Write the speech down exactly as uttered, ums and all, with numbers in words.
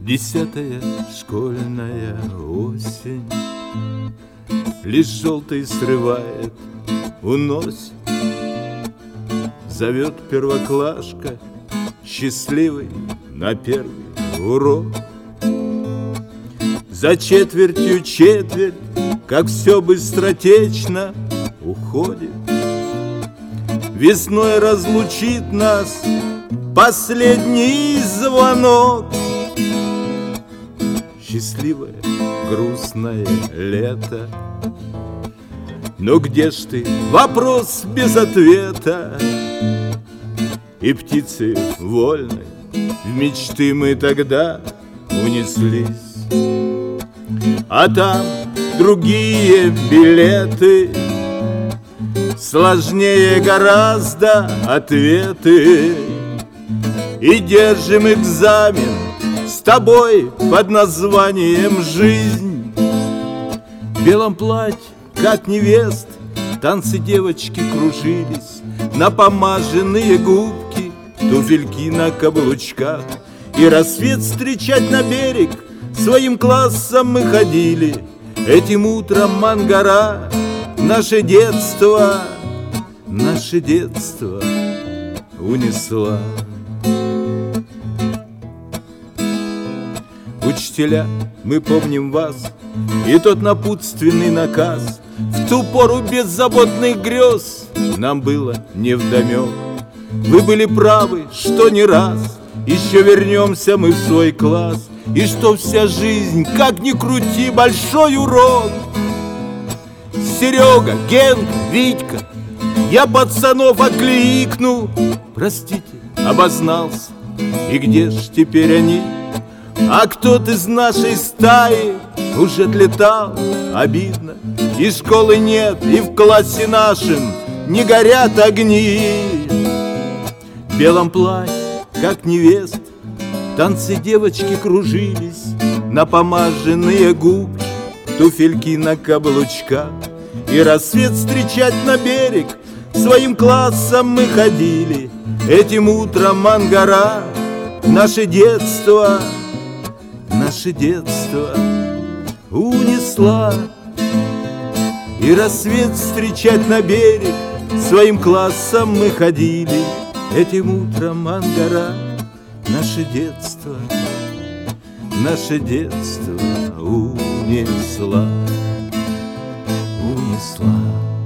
Десятая школьная осень лишь желтый срывает, уносит. Зовет первоклашка, счастливый на первый урок. За четвертью четверть, как все быстротечно уходит. Весной разлучит нас последний звонок. Счастливое, грустное лето. Но где ж ты? Вопрос без ответа. И птицы вольной в мечты мы тогда унеслись. А там другие билеты, сложнее гораздо ответы. И держим экзамен с тобой под названием «Жизнь». В белом платье, как невест, танцы девочки кружились. Напомаженные губки, туфельки на каблучках. И рассвет встречать на берег своим классом мы ходили. Этим утром Мангара наше детство, наше детство унесла. Учителя, мы помним вас и тот напутственный наказ. В ту пору беззаботных грез нам было невдомек. Вы были правы, что не раз еще вернемся мы в свой класс. И что вся жизнь, как ни крути, большой урок. Серега, Генка, Витька, я пацанов окликну. Простите, обознался, и где ж теперь они? А кто-то из нашей стаи уже отлетал, обидно. И школы нет, и в классе нашем не горят огни. В белом платье, как невест, танцы девочки кружились. Напомаженные губки, туфельки на каблучках. И рассвет встречать на берег своим классом мы ходили. Этим утром Мангара наше детство, наше детство унесла. И рассвет встречать на берег своим классом мы ходили. Этим утром Мангара наше детство, наше детство унесла, унесла.